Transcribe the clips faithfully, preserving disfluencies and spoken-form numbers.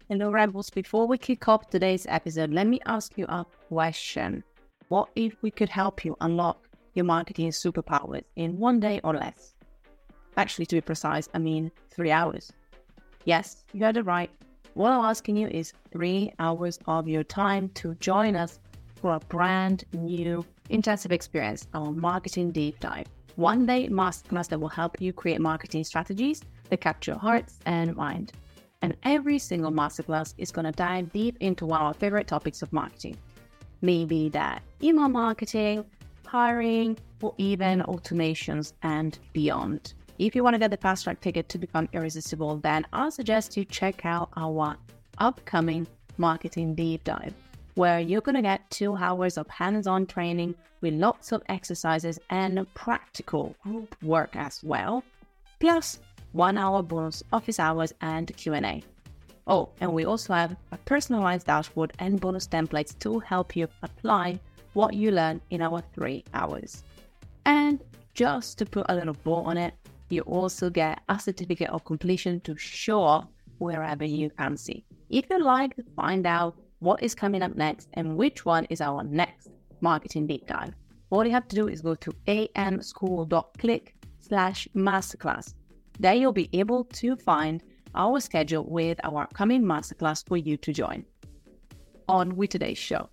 Hello, Rebels. Before we kick off today's episode, let me ask you a question. What if we could help you unlock your marketing superpowers in one day or less? Actually, to be precise, I mean three hours. Yes, you heard it right. What I'm asking you is three hours of your time to join us for a brand new intensive experience, our marketing deep dive. One day masterclass that will help you create marketing strategies that capture hearts and mind. And every single masterclass is going to dive deep into one of our favorite topics of marketing. Maybe that email marketing, hiring, or even automations and beyond. If you want to get the fast track ticket to become irresistible, then I'll suggest you check out our upcoming marketing deep dive, where you're going to get two hours of hands-on training with lots of exercises and practical group work as well, plus one hour bonus office hours and Q and A. Oh, and we also have a personalized dashboard and bonus templates to help you apply what you learn in our three hours. And just to put a little bow on it, you also get a certificate of completion to show off wherever you fancy. If you'd like to find out what is coming up next and which one is our next marketing deep dive, all you have to do is go to amschool.click slash masterclass. There you'll be able to find our schedule with our upcoming masterclass for you to join. On with today's show.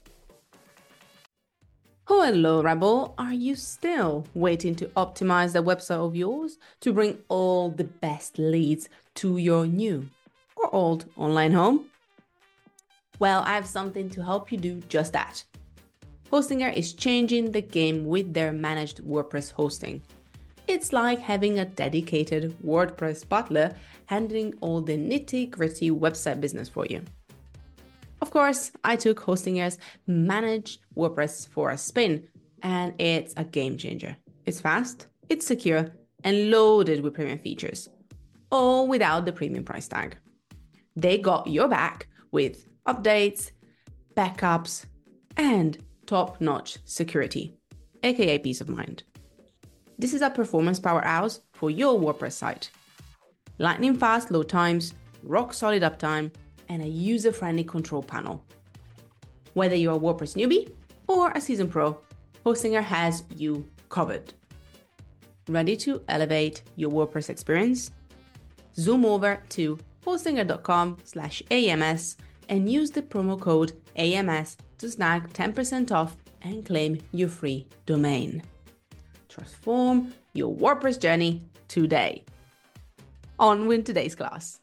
Oh, hello, Rebel. Are you still waiting to optimize the website of yours to bring all the best leads to your new or old online home? Well, I have something to help you do just that. Hostinger is changing the game with their managed WordPress hosting. It's like having a dedicated WordPress butler handling all the nitty-gritty website business for you. Of course, I took Hostinger's managed WordPress for a spin, and it's a game changer. It's fast, it's secure, and loaded with premium features, all without the premium price tag. They got your back with updates, backups, and top-notch security, aka peace of mind. This is a performance powerhouse for your WordPress site. Lightning fast load times, rock solid uptime, and a user-friendly control panel. Whether you're a WordPress newbie or a seasoned pro, Hostinger has you covered. Ready to elevate your WordPress experience? Zoom over to hostinger.com slash AMS and use the promo code A M S to snag ten percent off and claim your free domain. Transform your WordPress journey today. On with today's class.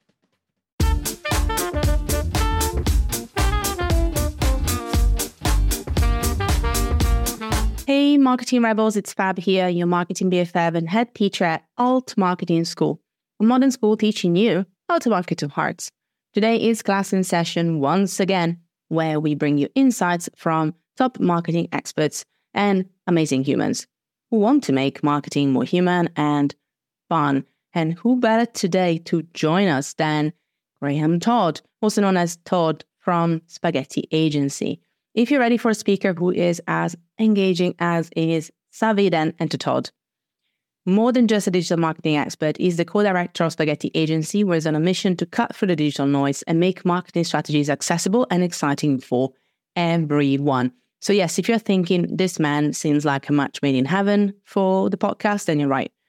Hey, Marketing Rebels, it's Fab here, your marketing B F F and head teacher at Alt Marketing School, a modern school teaching you how to market to hearts. Today is class in session once again, where we bring you insights from top marketing experts and amazing humans who want to make marketing more human and fun. And who better today to join us than Graham Todd, also known as Todd from Spaghetti Agency. If you're ready for a speaker who is as engaging as is savvy, then enter Todd. More than just a digital marketing expert, he's the co-director of Spaghetti Agency, who is on a mission to cut through the digital noise and make marketing strategies accessible and exciting for everyone. So yes, if you're thinking this man seems like a match made in heaven for the podcast, then you're right.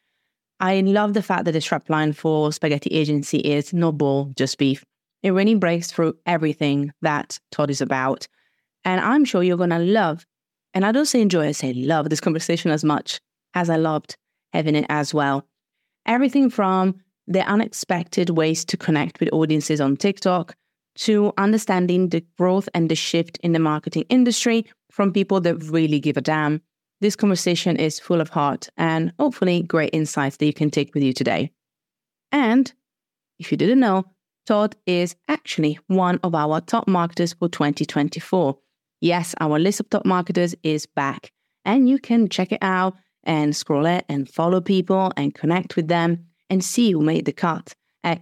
I love the fact that the strapline for Spaghetti Agency is no bull, just beef. It really breaks through everything that Todd is about. And I'm sure you're going to love, and I don't say enjoy, I say love this conversation as much as I loved having it as well. Everything from the unexpected ways to connect with audiences on TikTok to understanding the growth and the shift in the marketing industry from people that really give a damn. This conversation is full of heart and hopefully great insights that you can take with you today. And if you didn't know, Todd is actually one of our top marketers for twenty twenty-four. Yes, our list of top marketers is back, and you can check it out and scroll it and follow people and connect with them and see who made the cut at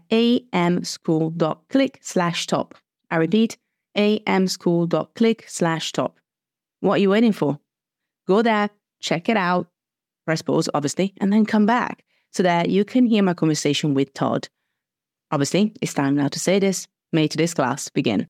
amschool.click slash top. I repeat, amschool.click slash top. What are you waiting for? Go there, check it out, press pause, obviously, and then come back so that you can hear my conversation with Todd. Obviously, it's time now to say this. May today's class begin.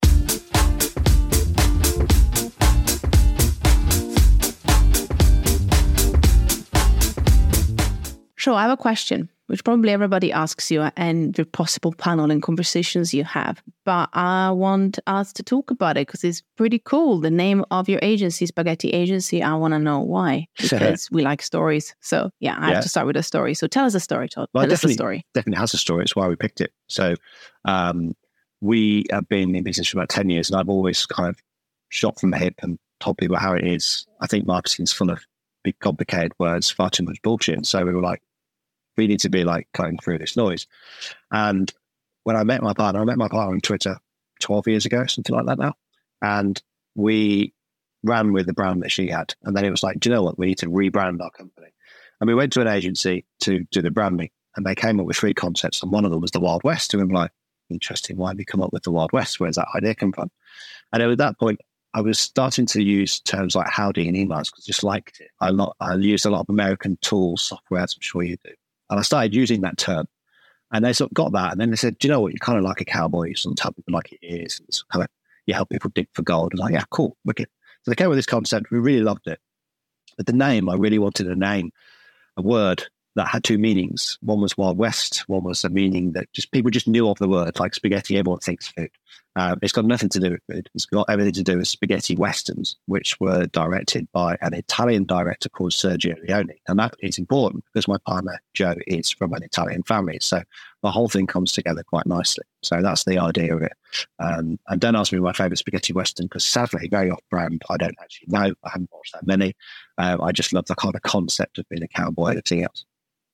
So I have a question, which probably everybody asks you and the possible panel and conversations you have. But I want us to talk about it because it's pretty cool. The name of your agency, Spaghetti Agency, I want to know why. Because we like stories. So yeah, I yeah. have to start with a story. So tell us a story, Todd. Well, tell us a story. Definitely has a story. It's why we picked it. So um, we have been in business for about ten years and I've always kind of shot from the hip and told people how it is. I think marketing's full of big, complicated words, far too much bullshit. So we were like, we need to be like cutting through this noise. And when I met my partner, I met my partner on Twitter twelve years ago, something like that now. And we ran with the brand that she had. And then it was like, do you know what? We need to rebrand our company. And we went to an agency to do the branding and they came up with three concepts. And one of them was the Wild West. And we were like, interesting. Why did we come up with the Wild West? Where's that idea come from? And at that point, I was starting to use terms like howdy in emails because I just liked it. I, lot, I used a lot of American tools, software, as I'm sure you do. And I started using that term. And they sort of got that. And then they said, do you know what? You're kind of like a cowboy. You sort of tell people like it is. And it's kind of, you help people dig for gold. I was like, yeah, cool. Wicked. So they came with this concept. We really loved it. But the name, I really wanted a name, a word that had two meanings. One was Wild West. One was a meaning that just people just knew of the word, like spaghetti. Everyone thinks food. Uh, it's got nothing to do with food. It's got everything to do with spaghetti westerns, which were directed by an Italian director called Sergio Leone. And that is important because my partner, Joe, is from an Italian family. So the whole thing comes together quite nicely. So that's the idea of it. Um, and don't ask me my favourite spaghetti western because sadly, very off-brand. I don't actually know. I haven't watched that many. Uh, I just love the kind of concept of being a cowboy and everything else.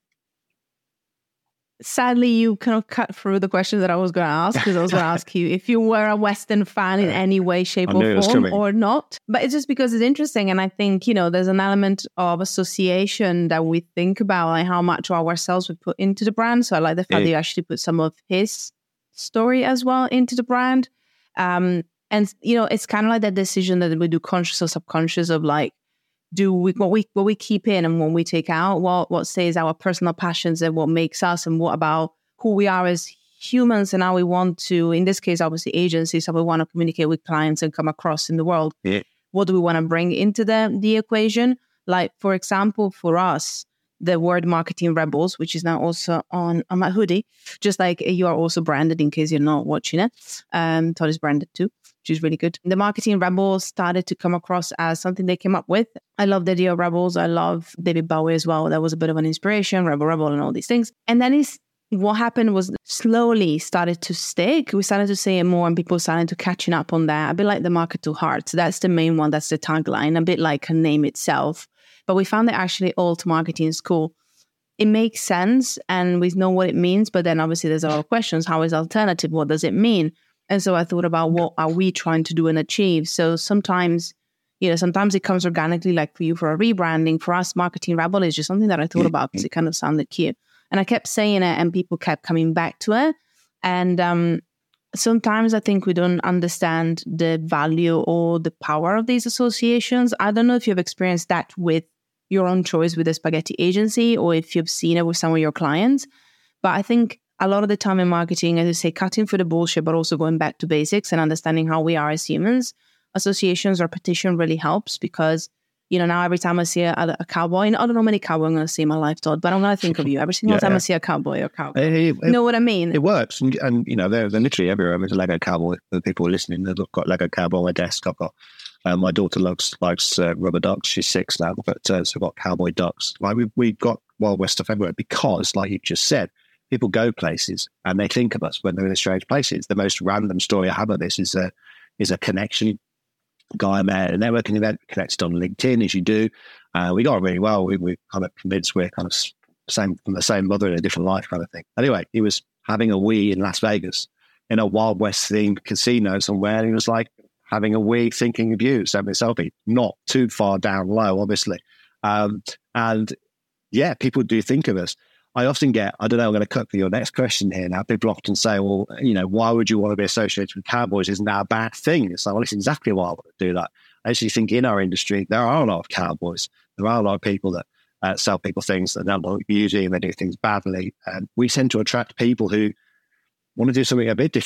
Sadly, you kind of cut through the question that I was going to ask because I was going to ask you if you were a Western fan in any way, shape or form or not. But it's just because it's interesting. And I think, you know, there's an element of association that we think about, like how much of ourselves we put into the brand. So I like the fact yeah. that you actually put some of his story as well into the brand. Um, and, you know, it's kind of like that decision that we do conscious or subconscious of like, do we what we what we keep in and what we take out, what what stays our personal passions and what makes us, and what about who we are as humans and how we want to, in this case, obviously agencies, how we want to communicate with clients and come across in the world. Yeah. What do we want to bring into the the equation? Like, for example, for us, the word Marketing Rebels, which is now also on, on my hoodie, just like you are also branded in case you're not watching it. Um, Todd is branded too, which is really good. The Marketing Rebels started to come across as something they came up with. I love the idea of Rebels. I love David Bowie as well. That was a bit of an inspiration, Rebel Rebel and all these things. And then it's, what happened was slowly started to stick. We started to say it more and people started to catching up on that. A bit like the Market to Heart. That's the main one. That's the tagline. A bit like a name itself. But we found that actually alt marketing is cool. It makes sense and we know what it means. But then obviously there's a lot of questions. How is alternative? What does it mean? And so I thought about what are we trying to do and achieve? So sometimes, you know, sometimes it comes organically, like for you, for a rebranding. For us, Marketing Rebel is just something that I thought about because it kind of sounded cute. And I kept saying it and people kept coming back to it. And um, sometimes I think we don't understand the value or the power of these associations. I don't know if you've experienced that with your own choice with the Spaghetti Agency or if you've seen it with some of your clients. But I think a lot of the time in marketing, as you say, cutting through the bullshit, but also going back to basics and understanding how we are as humans, associations or petition really helps because, you know, now every time I see a, a cowboy, and I don't know how many cowboys I'm going to see in my life, Todd, but I'm going to think of you every single yeah, time yeah. I see a cowboy or cowboy. It, it, you know what I mean? It works. And, and you know, they're, they're literally everywhere. There's a Lego cowboy. For the people listening, they've got Lego cowboy on my desk. I've got uh, my daughter likes, likes uh, rubber ducks. She's six now, but uh, so I've got cowboy ducks. Like we've, we've got Wild West stuff everywhere because, like you just said, people go places and they think of us when they're in strange places. The most random story I have of this is a, is a connection guy I met at a networking event, connected on LinkedIn as you do. Uh, we got on really well. We we kind of convinced we're kind of same from the same mother in a different life kind of thing. Anyway, he was having a wee in Las Vegas in a Wild West themed casino somewhere. And he was like having a wee thinking of you, sent me a selfie, not too far down low, obviously. Um, and yeah, people do think of us. I often get, I don't know, I'm going to cut for your next question here now. People often say, well, you know, why would you want to be associated with cowboys? Isn't that a bad thing? It's like, well, it's exactly why I want to do that. I actually think in our industry, there are a lot of cowboys. There are a lot of people that uh, sell people things that they're not using and they do things badly. And we tend to attract people who want to do something a bit different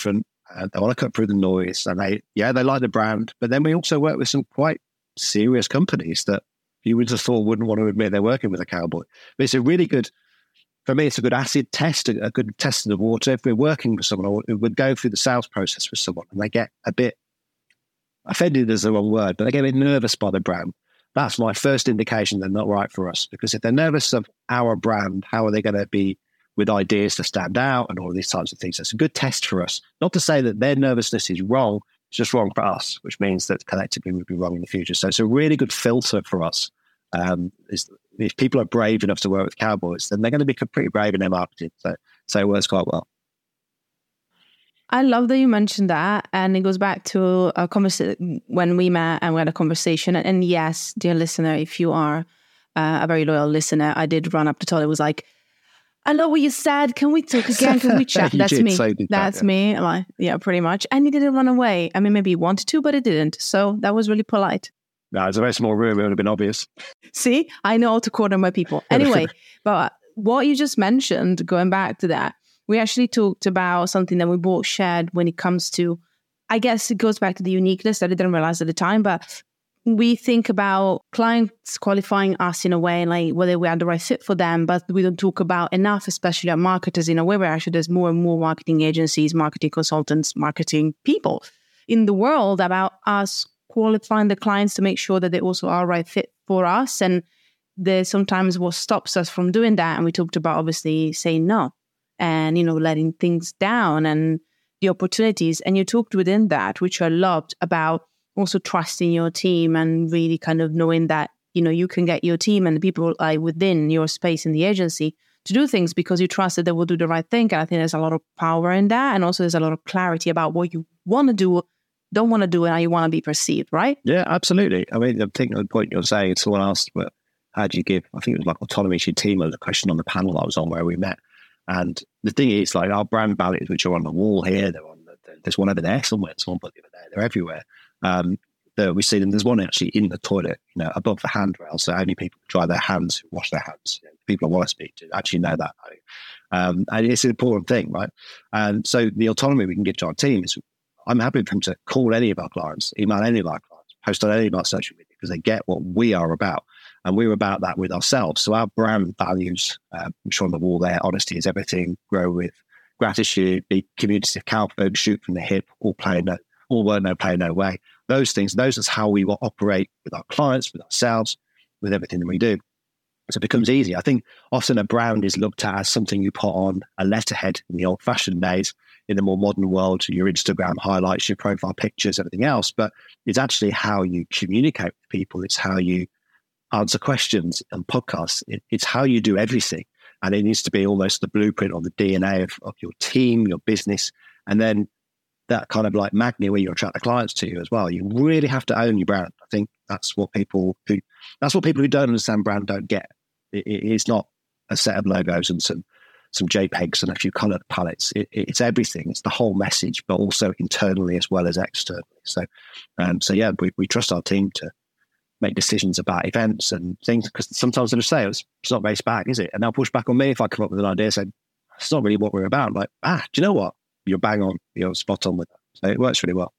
Uh, they want to cut through the noise, and they, yeah, they like the brand. But then we also work with some quite serious companies that you would have thought wouldn't want to admit they're working with a cowboy. But it's a really good, for me, it's a good acid test, a, a good test of the water. If we're working with someone, or we would go through the sales process with someone, and they get a bit offended is the wrong word, but they get a bit nervous by the brand. That's my first indication they're not right for us. Because if they're nervous of our brand, how are they going to be with ideas to stand out and all of these types of things? So it's a good test for us. Not to say that their nervousness is wrong, it's just wrong for us, which means that collectively we'd be wrong in the future. So it's a really good filter for us. Um, is if people are brave enough to work with cowboys, then they're going to be pretty brave in their marketing. So, so it works quite well. I love that you mentioned that. And it goes back to a conversation when we met and we had a conversation. And, and yes, dear listener, if you are uh, a very loyal listener, I did run up to Todd. It was like, I love what you said. Can we talk again? Can we chat? That's did, me. So That's that, yeah. me. Like, yeah, pretty much. And he didn't run away. I mean, maybe he wanted to, but he didn't. So that was really polite. No, it's a very small room. It would have been obvious. See, I know how to corner my people. Anyway, but what you just mentioned, going back to that, we actually talked about something that we both shared when it comes to, I guess it goes back to the uniqueness that I didn't realize at the time, but we think about clients qualifying us in a way, like whether we are the right fit for them, but we don't talk about enough, especially our marketers, in a way where actually there's more and more marketing agencies, marketing consultants, marketing people in the world about us qualifying the clients to make sure that they also are right fit for us. And there's sometimes what stops us from doing that. And we talked about obviously saying no and, you know, letting things down and the opportunities. And you talked within that, which I loved, about also trusting your team and really kind of knowing that, you know, you can get your team and the people like within your space in the agency to do things because you trust that they will do the right thing. And I think there's a lot of power in that. And also there's a lot of clarity about what you want to do, don't want to do, and how you want to be perceived, right? Yeah, absolutely. I mean, I think the point you're saying, someone asked, well, how do you give, I think it was like autonomy to your team, or the question on the panel I was on where we met. And the thing is, like, our brand values, which are on the wall here, they're on the, there's one over there somewhere, someone put it over there, they're everywhere. Um, we see them. There's one actually in the toilet, you know, above the handrail. So only people who dry their hands, who wash their hands, you know, people I want to speak to actually know that. Um, and it's an important thing, right? And so the autonomy we can give to our team is, I'm happy for them to call any of our clients, email any of our clients, post on any of our social media, because they get what we are about. And we're about that with ourselves. So our brand values, uh, which are on the wall there, honesty is everything, grow with gratitude, be community, cowboy, shoot from the hip, all play no, all word, no play, no way. Those things, those is how we will operate with our clients, with ourselves, with everything that we do. So it becomes easy. I think often a brand is looked at as something you put on a letterhead in the old-fashioned days. In the more modern world, your Instagram highlights, your profile pictures, everything else. But it's actually how you communicate with people. It's how you answer questions and podcasts. It, it's how you do everything. And it needs to be almost the blueprint or the D N A of, of your team, your business. And then that kind of like magnet where you attract the clients to you as well. You really have to own your brand. I think that's what people who, that's what people who don't understand brand don't get. It, it, it's not a set of logos and some some JPEGs and a few colored palettes. It, it's everything. It's the whole message, but also internally as well as externally. So, um, so yeah, we, we trust our team to make decisions about events and things, because sometimes they'll say it's, it's not based back, is it? And they'll push back on me if I come up with an idea, say, it's not really what we're about. I'm like, ah, do you know what? You're bang on. You're spot on with that. So it works really well.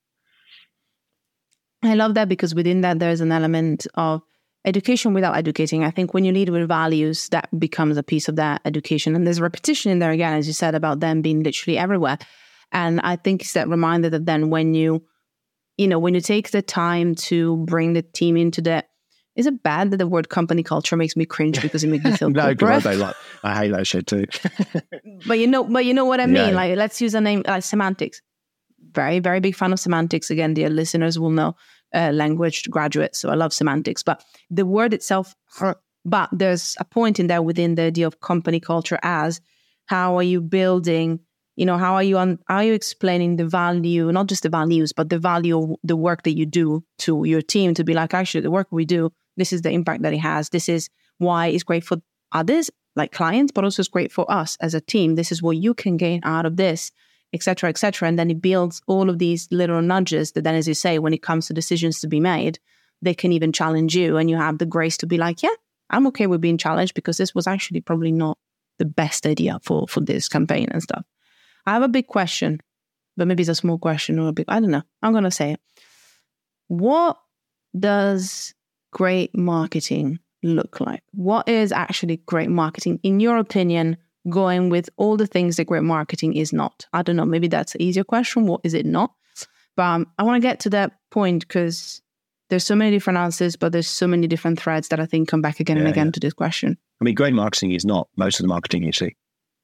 I love that, because within that, there's an element of education without educating. I think when you lead with values, that becomes a piece of that education. And there's repetition in there again, as you said, about them being literally everywhere. And I think it's that reminder that then when you, you know, when you take the time to bring the team into that, is it bad that the word company culture makes me cringe because it makes me feel no, corporate? I, like, I hate that shit too. but you know, but you know what I mean? Yeah. Like, let's use a name like semantics. Very, very big fan of semantics. Again, dear listeners will know, uh, language graduates, so I love semantics. But the word itself, but there's a point in there within the idea of company culture as how are you building, you know, how are you on, how are you explaining the value, not just the values, but the value of the work that you do to your team, to be like, actually, the work we do, this is the impact that it has. This is why it's great for others, like clients, but also it's great for us as a team. This is what you can gain out of this, et cetera, et cetera. And then it builds all of these little nudges that then, as you say, when it comes to decisions to be made, they can even challenge you. And you have the grace to be like, yeah, I'm okay with being challenged because this was actually probably not the best idea for, for this campaign and stuff. I have a big question. but maybe it's a small question or a big, I don't know. I'm going to say it. What does great marketing look like? What is actually great marketing, in your opinion, going with all the things that great marketing is not? I don't know, maybe that's an easier question. What is it not? But um, I want to get to that point because there's so many different answers, but there's so many different threads that I think come back again yeah, and again yeah. to this question. I mean, great marketing is not most of the marketing you see.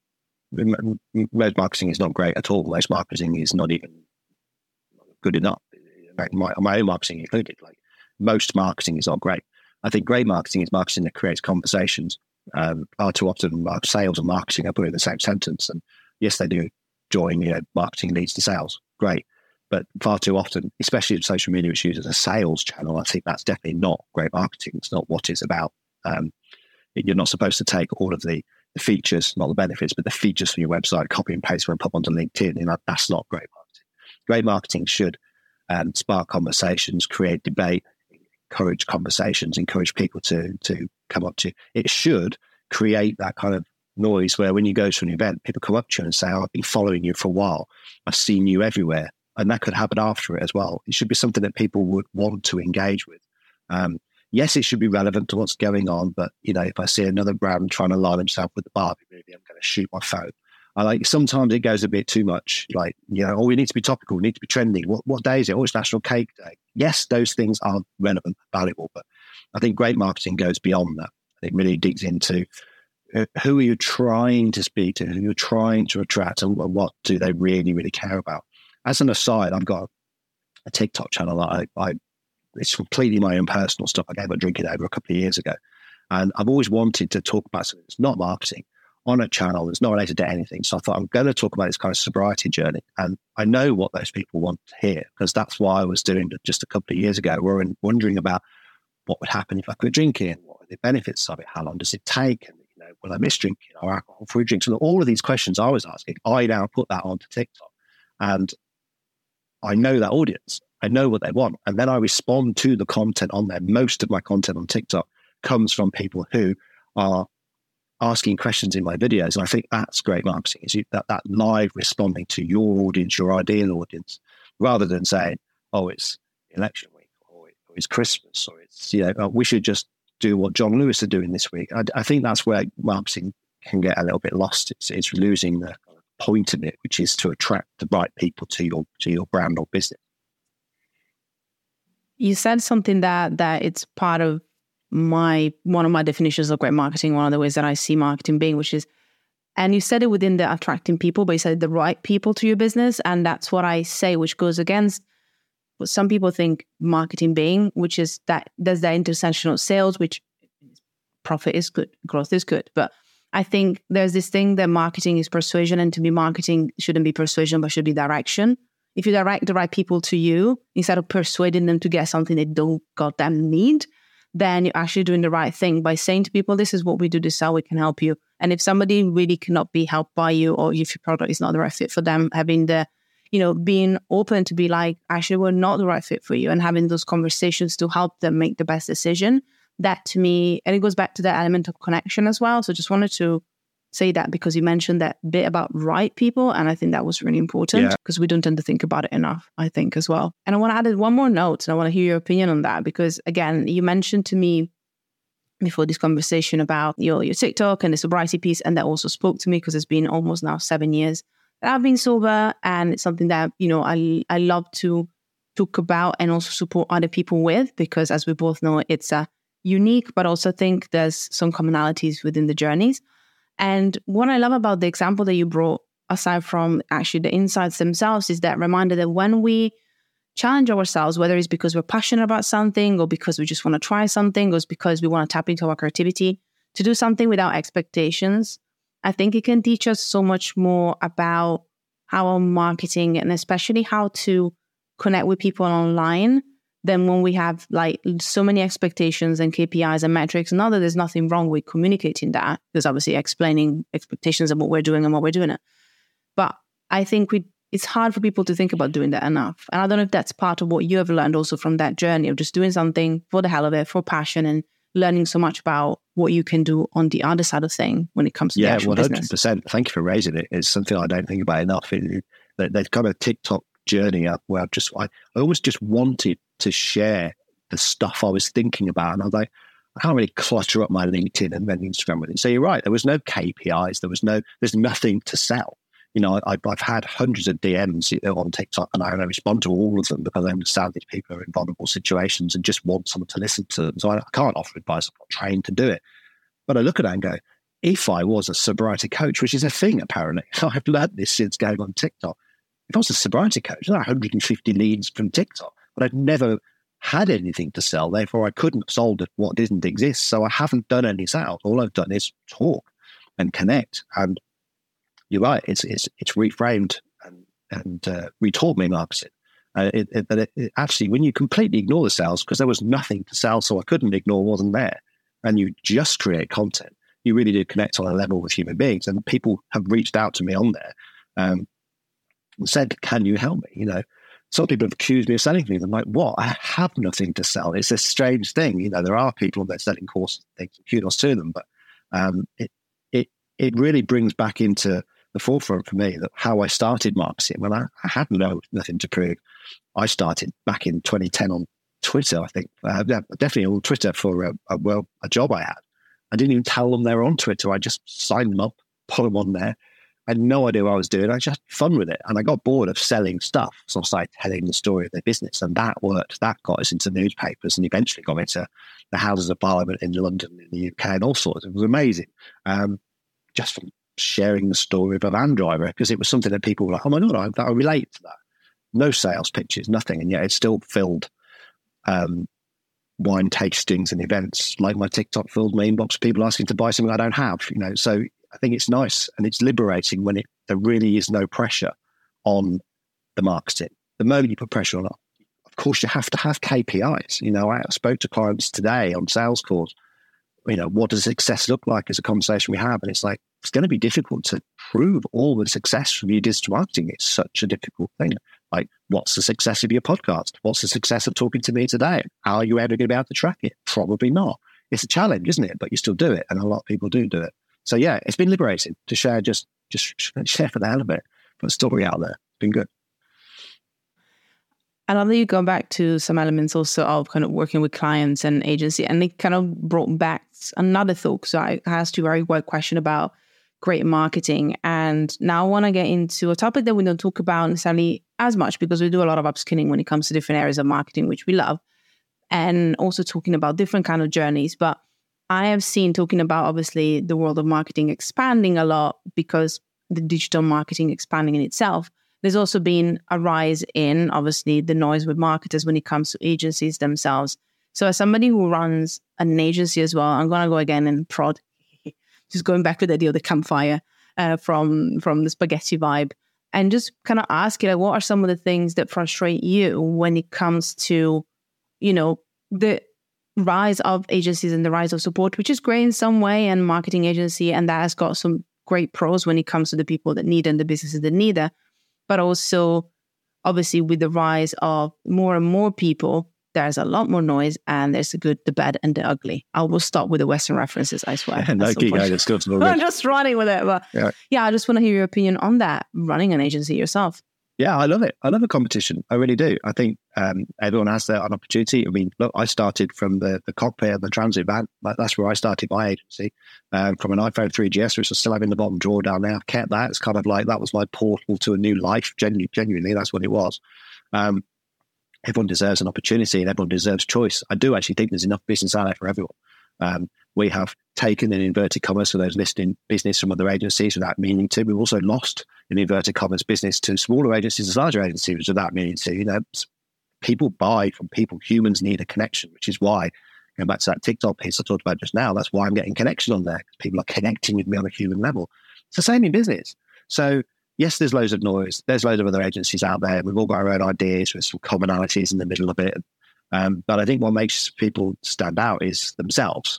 Most marketing is not great at all. Most marketing is not even good enough. My, my own marketing included. Like most marketing is not great. I think great marketing is marketing that creates conversations. Um, far too often, sales and marketing are put in the same sentence. And yes, they do join. You know, marketing leads to sales. Great. But far too often, especially in social media, it's used as a sales channel. I think that's definitely not great marketing. It's not what it's about. Um, you're not supposed to take all of the, the features, not the benefits, but the features from your website, copy and paste and pop onto LinkedIn. You know, that's not great marketing. Great marketing should um, spark conversations, create debate, encourage conversations, encourage people to to come up to you. It should create that kind of noise where when you go to an event, people come up to you and say, oh, I've been following you for a while. I've seen you everywhere. And that could happen after it as well. It should be something that people would want to engage with. Um, yes, it should be relevant to what's going on. But, you know, if I see another brand trying to line themselves with the Barbie movie, I'm going to shoot my phone. I like sometimes it goes a bit too much. Like, you know, oh, we need to be topical. We need to be trendy. What what day is it? Oh, it's National Cake Day. Yes, those things are relevant, valuable. But I think great marketing goes beyond that. It really digs into uh, who are you trying to speak to, who you're trying to attract, and what do they really, really care about. As an aside, I've got a TikTok channel that I, I, it's completely my own personal stuff. I gave up drinking over a couple of years ago. And I've always wanted to talk about something that's not marketing on a channel that's not related to anything. So I thought I'm going to talk about this kind of sobriety journey. And I know what those people want to hear because that's why I was doing it just a couple of years ago. We were wondering about what would happen if I quit drinking, what are the benefits of it, how long does it take, and you know, will I miss drinking or alcohol-free drinks? And all of these questions I was asking, I now put that onto TikTok. And I know that audience. I know what they want. And then I respond to the content on there. Most of my content on TikTok comes from people who are asking questions in my videos. And I think that's great marketing, is you, that, that live responding to your audience, your ideal audience, rather than saying, oh, it's election week or, it, or it's Christmas or it's, you know, oh, we should just do what John Lewis are doing this week. I, I think that's where marketing can get a little bit lost. It's, it's losing the point of it, which is to attract the right people to your to your brand or business. You said something that that it's part of my one of my definitions of great marketing, one of the ways that I see marketing being, which is, and you said it within the attracting people, but you said the right people to your business, and that's what I say, which goes against what some people think marketing being, which is that there's that intersection of sales, which profit is good, growth is good, but I think there's this thing that marketing is persuasion, and to me, marketing shouldn't be persuasion, but should be direction. If you direct the right people to you, instead of persuading them to get something they don't goddamn need, then you're actually doing the right thing by saying to people, this is what we do, this is how we can help you. And if somebody really cannot be helped by you, or if your product is not the right fit for them, having the, you know, being open to be like, actually, we're not the right fit for you, and having those conversations to help them make the best decision. That to me, and it goes back to the element of connection as well. So just wanted to say that because you mentioned that bit about right people. And I think that was really important because yeah. we don't tend to think about it enough, I think, as well. And I want to add one more note, and I want to hear your opinion on that because, again, you mentioned to me before this conversation about your, your TikTok and the sobriety piece. And that also spoke to me because it's been almost now seven years that I've been sober. And it's something that, you know, I I love to talk about and also support other people with because, as we both know, it's a unique, but also think there's some commonalities within the journeys. And what I love about the example that you brought, aside from actually the insights themselves, is that reminder that when we challenge ourselves, whether it's because we're passionate about something or because we just want to try something or it's because we want to tap into our creativity, to do something without expectations, I think it can teach us so much more about how our marketing and especially how to connect with people online than when we have like so many expectations and K P Is and metrics. Not that there's nothing wrong with communicating that, because obviously explaining expectations and what we're doing and what we're doing it. But I think we it's hard for people to think about doing that enough. And I don't know if that's part of what you have learned also from that journey of just doing something for the hell of it, for passion, and learning so much about what you can do on the other side of thing when it comes to yeah, the actual one hundred percent. business. Thank you for raising it. It's something I don't think about enough. It, They, they've got a TikTok journey up where I've just, I, I always just wanted to share the stuff I was thinking about. And I was like, I can't really clutter up my LinkedIn and then Instagram with it. So you're right. There was no K P Is. There was no, there's nothing to sell. You know, I, I've had hundreds of D Ms on TikTok and I don't respond to all of them because I understand these people are in vulnerable situations and just want someone to listen to them. So I, I can't offer advice. I'm not trained to do it. But I look at it and go, if I was a sobriety coach, which is a thing apparently, I've learned this since going on TikTok. If I was a sobriety coach, there are one hundred fifty leads from TikTok, but I've never had anything to sell. Therefore, I couldn't have sold what didn't exist. So I haven't done any sales. All I've done is talk and connect. And you're right. It's it's it's reframed and and uh, retaught me marketing. Uh, it, it, it, it, actually, when you completely ignore the sales, because there was nothing to sell, so I couldn't ignore, wasn't there, and you just create content, you really do connect on a level with human beings. And people have reached out to me on there um, and said, "Can you help me?" You know, some people have accused me of selling things. I'm like, "What? I have nothing to sell." It's a strange thing. You know, there are people that are selling courses and things. Kudos to them, but um, it it it really brings back into the forefront for me that how I started marketing when I, I had no nothing to prove. I started back in twenty ten on Twitter, I think, uh, definitely on Twitter for a, a well a job I had. I didn't even tell them they were on Twitter. I just signed them up, put them on there. I had no idea what I was doing. I just had fun with it, and I got bored of selling stuff, so I started telling the story of their business, and that worked. That got us into newspapers, and eventually got into the Houses of Parliament in London, in the U K, and all sorts. It was amazing, um, just from sharing the story of a van driver, because it was something that people were like, oh my God, I, I relate to that. No sales pitches, nothing. And yet it still filled um, wine tastings and events. Like my TikTok filled my inbox, people asking to buy something I don't have, you know. So I think it's nice and it's liberating when it there really is no pressure on the marketing. The moment you put pressure on it, of course you have to have K P Is. You know, I spoke to clients today on sales calls. You know, what does success look like as a conversation we have? And it's like, it's going to be difficult to prove all the success from your digital marketing. It's such a difficult thing. Like, what's the success of your podcast? What's the success of talking to me today? How are you ever going to be able to track it? Probably not. It's a challenge, isn't it? But you still do it. And a lot of people do do it. So yeah, it's been liberating to share, just, just share for the hell of it. Put a story out there. It's been good. I love that you go back to some elements also of kind of working with clients and agency, and it kind of brought back another thought. So I asked you a very wide question about great marketing, and now I want to get into a topic that we don't talk about necessarily as much because we do a lot of upskilling when it comes to different areas of marketing, which we love, and also talking about different kind of journeys. But I have seen talking about obviously the world of marketing expanding a lot because the digital marketing expanding in itself. There's also been a rise in, obviously, the noise with marketers when it comes to agencies themselves. So as somebody who runs an agency as well, I'm going to go again and prod, just going back to the idea of the campfire uh, from, from the spaghetti vibe, and just kind of ask you, like, what are some of the things that frustrate you when it comes to, you know, the rise of agencies and the rise of support, which is great in some way, and marketing agency, and that has got some great pros when it comes to the people that need and the businesses that need it. But also, obviously, with the rise of more and more people, there's a lot more noise, and there's the good, the bad, and the ugly. I will stop with the Western references, I swear. Yeah, no, keep going. It's good. I'm just running with it. But yeah. yeah, I just want to hear your opinion on that, running an agency yourself. Yeah, I love it. I love a competition. I really do. I think um, everyone has their own opportunity. I mean, look, I started from the, the cockpit of the transit van. That's where I started my agency, um, from an iPhone three G S, which I still have in the bottom drawer down there. I've kept that. It's kind of like, that was my portal to a new life. Genuinely, genuinely that's what it was. Um, everyone deserves an opportunity and everyone deserves choice. I do actually think there's enough business out there for everyone. Um, we have taken, in inverted commas, for those listening, business from other agencies without meaning to. We've also lost, in inverted commas, business to smaller agencies as larger agencies without meaning to. You know, people buy from people. Humans need a connection, which is why, going back to that TikTok piece I talked about just now, that's why I'm getting connection on there, because people are connecting with me on a human level. It's the same in business. So yes, there's loads of noise. There's loads of other agencies out there. We've all got our own ideas with some commonalities in the middle of it. Um, but I think what makes people stand out is themselves.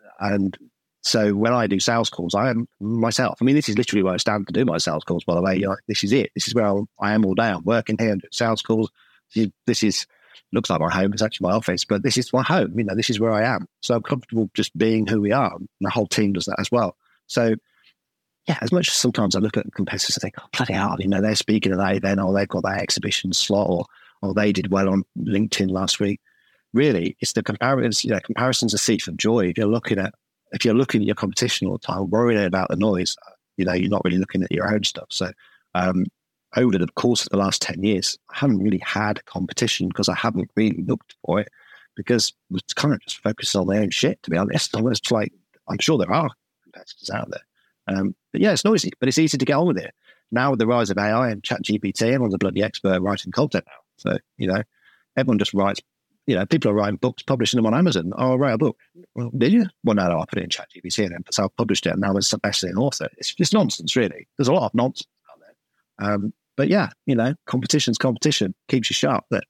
And so when I do sales calls, I am myself. I mean, this is literally where I stand to do my sales calls, by the way. You know, this is it. This is where I'll, I am all day. I'm working here and doing sales calls. This is, looks like my home. It's actually my office, but this is my home. You know, this is where I am. So I'm comfortable just being who we are. And the whole team does that as well. So yeah, as much as sometimes I look at competitors and think, oh, bloody hell, you know, they're speaking at that event, or they've got that exhibition slot, or, or they did well on LinkedIn last week. Really, it's the comparisons, you know, comparisons a thief of joy. If you're looking at, if you're looking at your competition all the time, worrying about the noise, you know, you're not really looking at your own stuff. So, um, over the course of the last ten years, I haven't really had competition because I haven't really looked for it, because it's kind of just focused on their own shit, to be honest. Almost like, I'm sure there are competitors out there. Um, but yeah, it's noisy, but it's easy to get on with it. Now with the rise of A I and ChatGPT, everyone's a bloody expert writing content now. So, you know, everyone just writes, you know, people are writing books, publishing them on Amazon. Oh, I write a book. Well, did you? Well, no, no, I put it in ChatGPT and then self-published it, and now it's a best-selling author. It's just nonsense, really. There's a lot of nonsense out there. Um, but yeah, you know, competition's competition. Keeps you sharp there.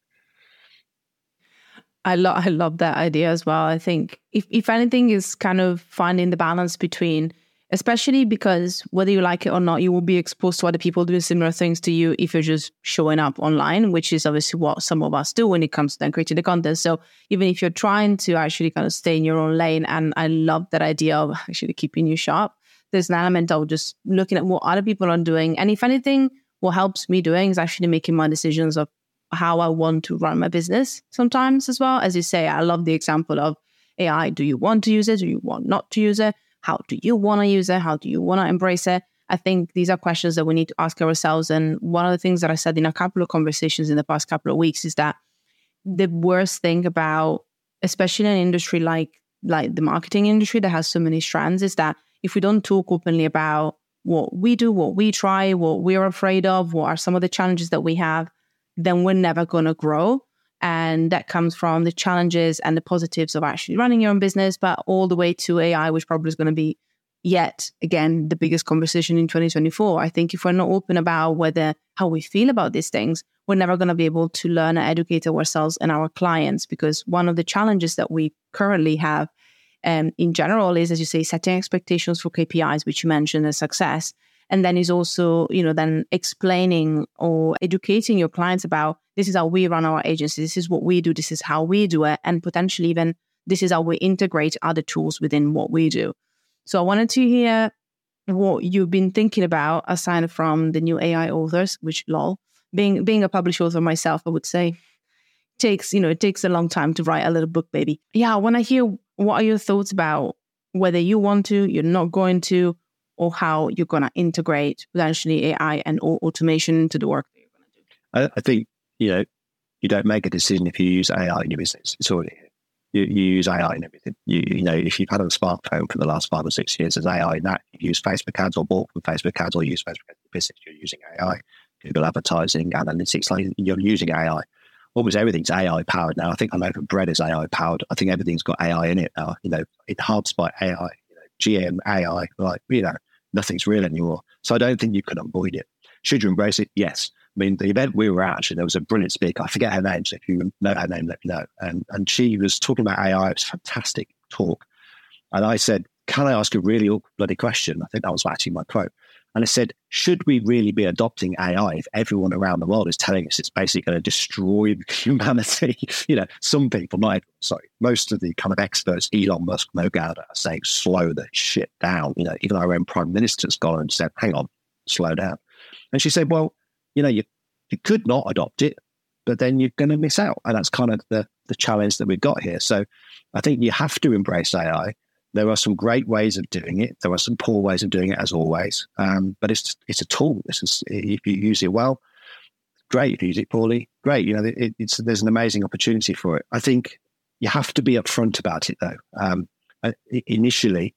I love I love that idea as well. I think if, if anything is kind of finding the balance between, especially because whether you like it or not, you will be exposed to other people doing similar things to you if you're just showing up online, which is obviously what some of us do when it comes to then creating the content. So even if you're trying to actually kind of stay in your own lane, and I love that idea of actually keeping you sharp, there's an element of just looking at what other people are doing. And if anything, what helps me doing is actually making my decisions of how I want to run my business sometimes as well. As you say, I love the example of A I. Do you want to use it? Do you want not to use it? How do you want to use it? How do you want to embrace it? I think these are questions that we need to ask ourselves. And one of the things that I said in a couple of conversations in the past couple of weeks is that the worst thing about, especially in an industry like, like the marketing industry that has so many strands, is that if we don't talk openly about what we do, what we try, what we're afraid of, what are some of the challenges that we have, then we're never going to grow. And that comes from the challenges and the positives of actually running your own business, but all the way to A I, which probably is going to be yet again the biggest conversation in twenty twenty-four. I think if we're not open about whether how we feel about these things, we're never going to be able to learn and educate ourselves and our clients. Because one of the challenges that we currently have um, in general is, as you say, setting expectations for K P Is, which you mentioned as success. And then is also, you know, then explaining or educating your clients about this is how we run our agency, this is what we do, this is how we do it, and potentially even this is how we integrate other tools within what we do. So I wanted to hear what you've been thinking about aside from the new A I authors, which lol, being being a published author myself, I would say takes, you know, it takes a long time to write a little book, baby. Yeah, I want to hear what are your thoughts about whether you want to, you're not going to, or how you're going to integrate potentially A I and or automation into the work that you're going to do? I, I think, you know, you don't make a decision if you use A I in your business. It's already here. You, you use A I in everything. You, you know, if you've had a smartphone for the last five or six years, there's A I in that. You use Facebook ads or bought from Facebook ads or use Facebook ads in business, you're using A I. Google advertising, analytics, like you're using A I. Almost everything's A I powered now. I think I know that bread is A I powered. I think everything's got A I in it now. You know, enhanced by A I, you know, G M, A I, like, you know, nothing's real anymore. So I don't think you can avoid it. Should you embrace it? Yes. I mean, the event we were at, actually, there was a brilliant speaker. I forget her name, so if you know her name, let me know. And and she was talking about A I. It was a fantastic talk. And I said, can I ask a really awkward bloody question? I think that was actually my quote. And I said, should we really be adopting A I if everyone around the world is telling us it's basically going to destroy humanity? You know, some people, not sorry, most of the kind of experts, Elon Musk, no doubt, are saying slow the shit down. You know, even our own prime minister's gone and said, hang on, slow down. And she said, well, you know, you you could not adopt it, but then you're going to miss out. And that's kind of the the challenge that we've got here. So I think you have to embrace A I. There are some great ways of doing it. There are some poor ways of doing it, as always. Um, but it's it's a tool. This is, if you use it well, great. If you use it poorly, great. You know, it, it's there's an amazing opportunity for it. I think you have to be upfront about it, though. Um, initially,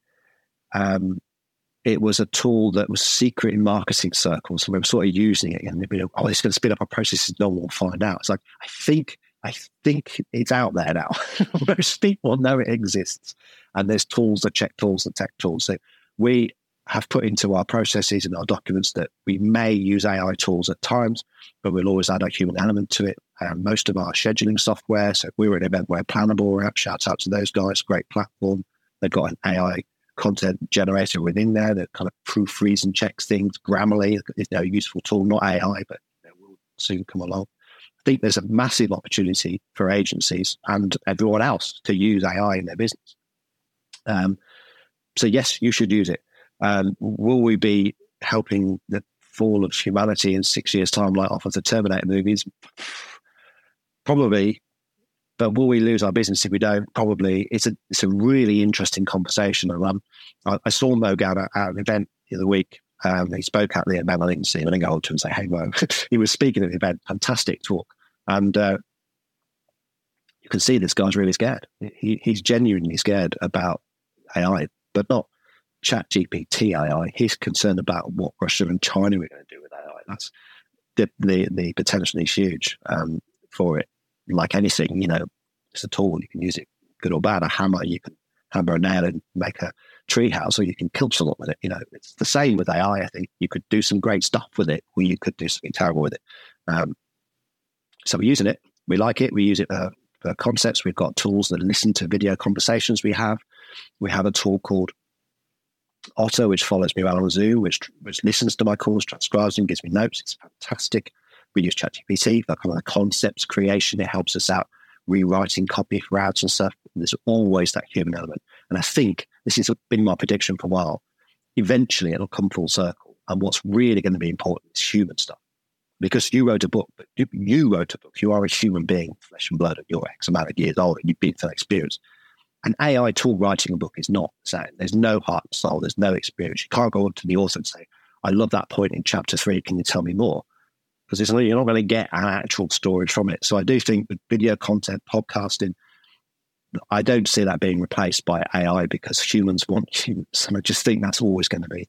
um, it was a tool that was secret in marketing circles, and we were sort of using it, and they'd be like, "Oh, it's going to speed up our processes. No one will find out." It's like I think. I think it's out there now. Most people know it exists. And there's tools that check tools that tech tools. So we have put into our processes and our documents that we may use A I tools at times, but we'll always add a human element to it. Um, most of our scheduling software. So if we were at an event where Planable app, shouts out to those guys, great platform. They've got an A I content generator within there that kind of proofreads and checks things. Grammarly is a useful tool, not A I, but you know, will soon come along. I think there's a massive opportunity for agencies and everyone else to use A I in their business. Um, so yes, you should use it. Um, will we be helping the fall of humanity in six years' time, like off of the Terminator movies? Probably. But will we lose our business if we don't? Probably. It's a it's a really interesting conversation. Um, I, I saw Mo Gad at, at an event the other week. Um, he spoke at the event. I didn't see him. I didn't go up to him and say, "Hey, Mo." He was speaking at the event. Fantastic talk. And uh, you can see this guy's really scared. He, he's genuinely scared about A I, but not ChatGPT A I. He's concerned about what Russia and China are going to do with A I. That's the the, the potential is huge um, for it. Like anything, you know, it's a tool. You can use it good or bad. A hammer, you can hammer a nail and make a tree house, or you can kill someone with it. You know, it's the same with A I. I think you could do some great stuff with it, or you could do something terrible with it. Um, so we're using it. We like it. We use it for, for concepts. We've got tools that listen to video conversations we have. We have a tool called Otto, which follows me around on Zoom, which which listens to my calls, transcribes them, gives me notes. It's fantastic. We use ChatGPT for kind of concepts creation. It helps us out rewriting copy for ads and stuff. There's always that human element. And I think this has been my prediction for a while. Eventually, it'll come full circle. And what's really going to be important is human stuff. Because you wrote a book, but you, you wrote a book. You are a human being, flesh and blood, and you're X amount of years old, and you've been through that experience. An A I tool writing a book is not the same. There's no heart and soul. There's no experience. You can't go up to the author and say, "I love that point in chapter three. Can you tell me more?" Because you're not going to get an actual story from it. So I do think with video content, podcasting, I don't see that being replaced by A I because humans want humans. And I just think that's always going to be.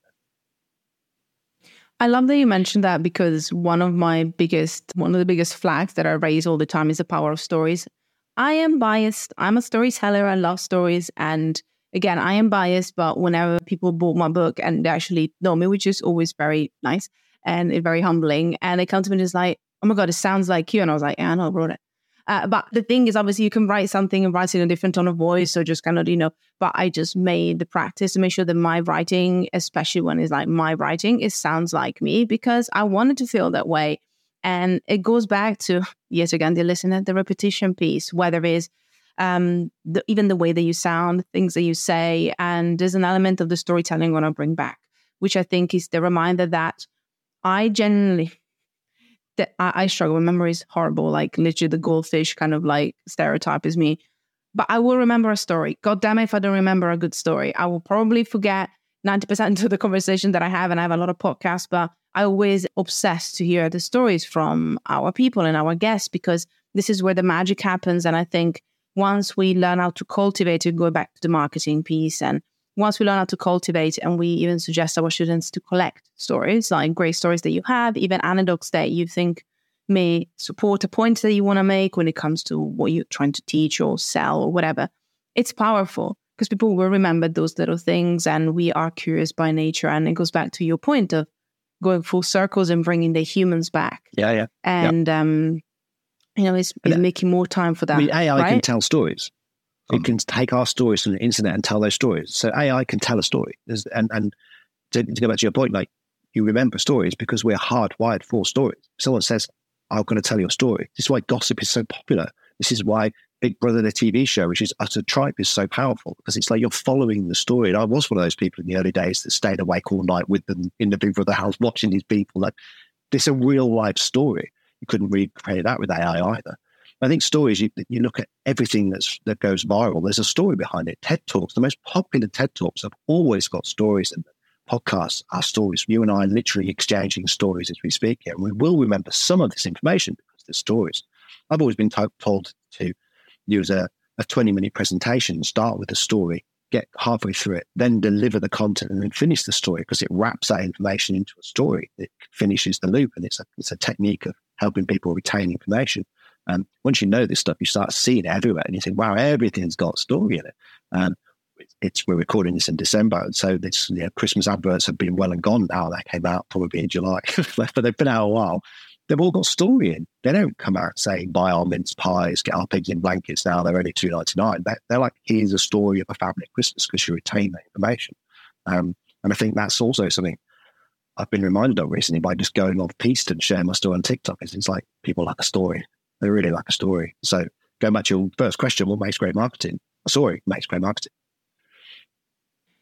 I love that you mentioned that, because one of my biggest, one of the biggest flags that I raise all the time is the power of stories. I am biased. I'm a storyteller. I love stories. And again, I am biased, but whenever people bought my book and they actually know me, which is always very nice, and very humbling. And they come to me and it's like, "Oh my God, it sounds like you." And I was like, "Yeah, I know, I wrote it." Uh, but the thing is, obviously, you can write something and write it in a different tone of voice, or just kind of, you know, but I just made the practice to make sure that my writing, especially when it's like my writing, it sounds like me, because I wanted to feel that way. And it goes back to, yet again, the listener, the repetition piece, whether it's um, the, even the way that you sound, things that you say. And there's an element of the storytelling I want to bring back, which I think is the reminder that I genuinely, that I, I struggle. My memory is horrible. Like literally the goldfish kind of like stereotype is me. But I will remember a story. God damn it, if I don't remember a good story. I will probably forget ninety percent of the conversation that I have, and I have a lot of podcasts, but I always obsess to hear the stories from our people and our guests, because this is where the magic happens. And I think once we learn how to cultivate it, go back to the marketing piece, and once we learn how to cultivate, and we even suggest our students to collect stories, like great stories that you have, even anecdotes that you think may support a point that you want to make when it comes to what you're trying to teach or sell or whatever, it's powerful because people will remember those little things, and we are curious by nature. And it goes back to your point of going full circles and bringing the humans back. Yeah, yeah. And, yeah. um, you know, it's, it's making more time for that. I mean, A I right? can tell stories. It can take our stories from the internet and tell those stories. So A I can tell a story. There's, and and to, to go back to your point, like you remember stories because we're hardwired for stories. If someone says, "I'm going to tell you a story." This is why gossip is so popular. This is why Big Brother, the T V show, which is utter tripe, is so powerful, because it's like you're following the story. And I was one of those people in the early days that stayed awake all night with them in the Big Brother house watching these people. Like, this is a real life story. You couldn't recreate that with A I either. I think stories, you, you look at everything that's that goes viral, there's a story behind it. TED Talks, the most popular TED Talks have always got stories in them. Podcasts are stories. You and I are literally exchanging stories as we speak here. And we will remember some of this information because they're stories. I've always been to- told to use a, a twenty-minute presentation, start with a story, get halfway through it, then deliver the content and then finish the story, because it wraps that information into a story. It finishes the loop, and it's a, it's a technique of helping people retain information. Um, once you know this stuff, you start seeing it everywhere, and you think, "Wow, everything's got a story in it." Um, it's we're recording this in December, and so this you know, Christmas adverts have been well and gone now. They came out probably in July, but they've been out a while. They've all got story in. They don't come out saying, "Buy our mince pies, get our pigs in blankets now. They're only two ninety-nine." They're, they're like, "Here's a story of a family at Christmas," because you retain that information. Um, and I think that's also something I've been reminded of recently by just going off piste and sharing my story on TikTok. Is it's like people like a story. They really like a story. So going back to your first question, what makes great marketing? A story makes great marketing.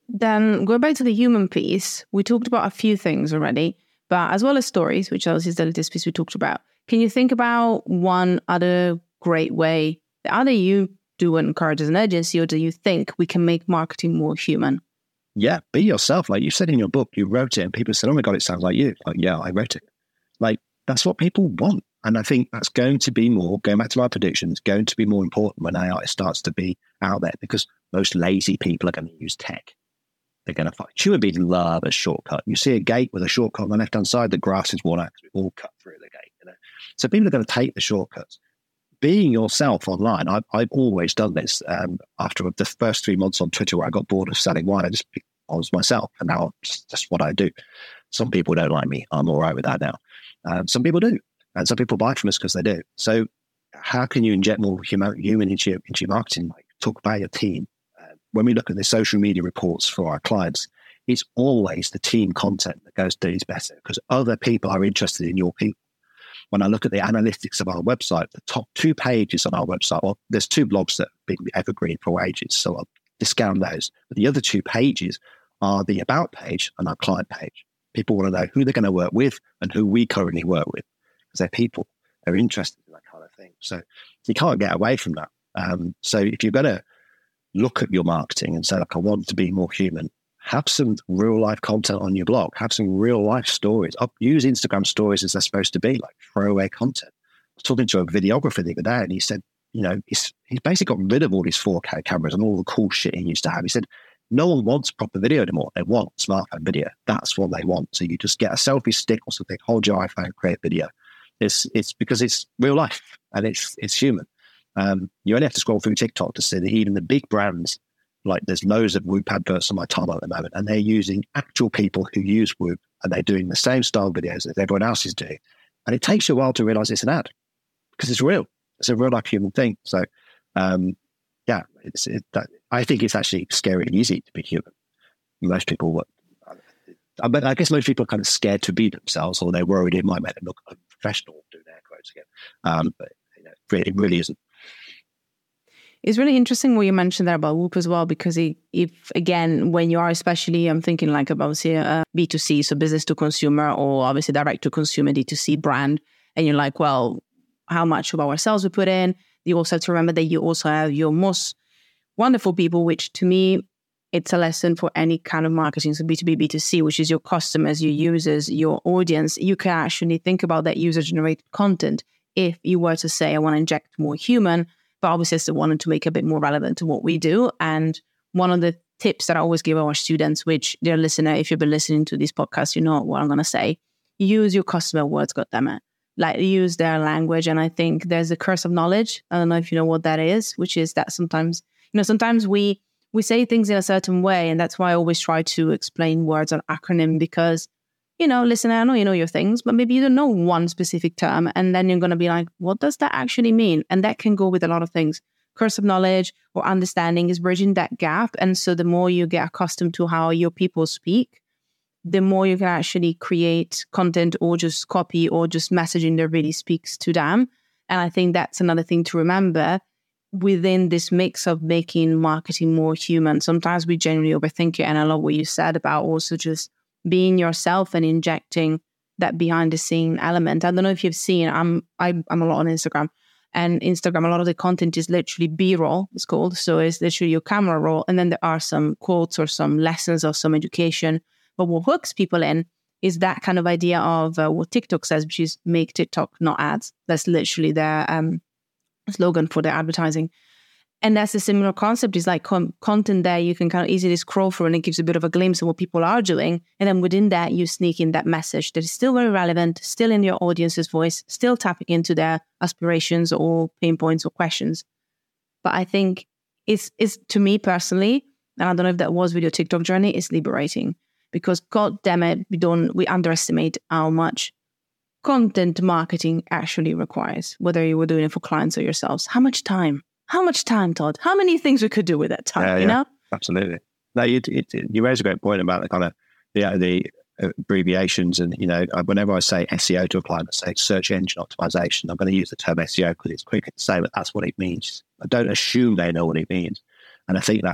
Then go back to the human piece. We talked about a few things already, but as well as stories, which is the latest piece we talked about. Can you think about one other great way that either you do encourage as an agency, or do you think we can make marketing more human? Yeah, be yourself. Like you said in your book, you wrote it and people said, oh my God, it sounds like you. Like, yeah, I wrote it. Like, that's what people want. And I think that's going to be more, going back to my predictions, going to be more important when A I starts to be out there, because most lazy people are going to use tech. They're going to find, human beings love a shortcut. You see a gate with a shortcut on the left-hand side, the grass is worn out because we've all cut through the gate. You know? So people are going to take the shortcuts. Being yourself online, I've, I've always done this. Um, after the first three months on Twitter where I got bored of selling wine, I just I was myself, and now it's just what I do. Some people don't like me. I'm all right with that now. Um, some people do, and some people buy from us because they do. So how can you inject more human, human into, your, into your marketing? Like, talk about your team. Uh, when we look at the social media reports for our clients, it's always the team content that goes to these better, because other people are interested in your people. When I look at the analytics of our website, the top two pages on our website, well, there's two blogs that have been evergreen for ages, so I'll discount those. But the other two pages are the About page and our client page. People want to know who they're going to work with and who we currently work with, because they're people. They're interested in that kind of thing. So you can't get away from that. Um, so if you're going to look at your marketing and say, like, I want to be more human, have some real life content on your blog, have some real life stories. Up, use Instagram stories as they're supposed to be, like throwaway content. I was talking to a videographer the other day, and he said, you know, he's, he's basically got rid of all his four K cameras and all the cool shit he used to have. He said, no one wants proper video anymore. They want smartphone video. That's what they want. So you just get a selfie stick or something, hold your iPhone, create video. It's it's because it's real life and it's it's human. Um, you only have to scroll through TikTok to see that even the big brands, like there's loads of Whoop adverts on my timeline at the moment, and they're using actual people who use Whoop, and they're doing the same style videos as everyone else is doing. And it takes you a while to realize it's an ad, because it's real. It's a real life human thing. So, um, yeah, it's, it, that, I think it's actually scary and easy to be human. Most people, I, mean, I guess most people are kind of scared to be themselves, or they're worried it might make them look unprofessional, doing air quotes again. Um, but you know, it, really, it really isn't. It's really interesting what you mentioned there about Whoop as well, because it, if, again, when you are especially, I'm thinking like about, say, uh, B two C, so business to consumer, or obviously direct to consumer, D two C brand, and you're like, well, how much of ourselves we put in? You also have to remember that you also have your most wonderful people, which to me, it's a lesson for any kind of marketing. So B two B, B two C, which is your customers, your users, your audience. You can actually think about that user-generated content if you were to say, I want to inject more human, but obviously I still wanted to make it a bit more relevant to what we do. And one of the tips that I always give our students, which dear listener, if you've been listening to this podcast, you know what I'm going to say. Use your customer words, goddammit. Like, use their language. And I think there's a curse of knowledge. I don't know if you know what that is, which is that sometimes, you know, sometimes we we say things in a certain way. And that's why I always try to explain words on acronym, because, you know, listen, I know you know your things, but maybe you don't know one specific term. And then you're going to be like, what does that actually mean? And that can go with a lot of things. Curse of knowledge or understanding is bridging that gap. And so the more you get accustomed to how your people speak, the more you can actually create content or just copy or just messaging that really speaks to them. And I think that's another thing to remember within this mix of making marketing more human. Sometimes we generally overthink it. And I love what you said about also just being yourself and injecting that behind the scene element. I don't know if you've seen, I'm I, I'm a lot on Instagram, and Instagram, a lot of the content is literally B-roll, it's called. So it's literally your camera roll. And then there are some quotes or some lessons or some education. But what hooks people in is that kind of idea of uh, what TikTok says, which is make TikTok, not ads. That's literally their um, slogan for their advertising. And that's a similar concept. Is like com- content there you can kind of easily scroll through, and it gives a bit of a glimpse of what people are doing. And then within that, you sneak in that message that is still very relevant, still in your audience's voice, still tapping into their aspirations or pain points or questions. But I think it's, it's to me personally, and I don't know if that was with your TikTok journey, it's liberating. Because God damn it, we don't we underestimate how much content marketing actually requires, whether you were doing it for clients or yourselves. How much time? How much time, Todd? How many things we could do with that time, yeah, you yeah, know? Absolutely. No, you, it, you raise a great point about the kind of the, the abbreviations. And, you know, whenever I say S E O to a client, I say search engine optimization. I'm going to use the term S E O because it's quicker to say, but that's what it means. I don't assume they know what it means. And I think that's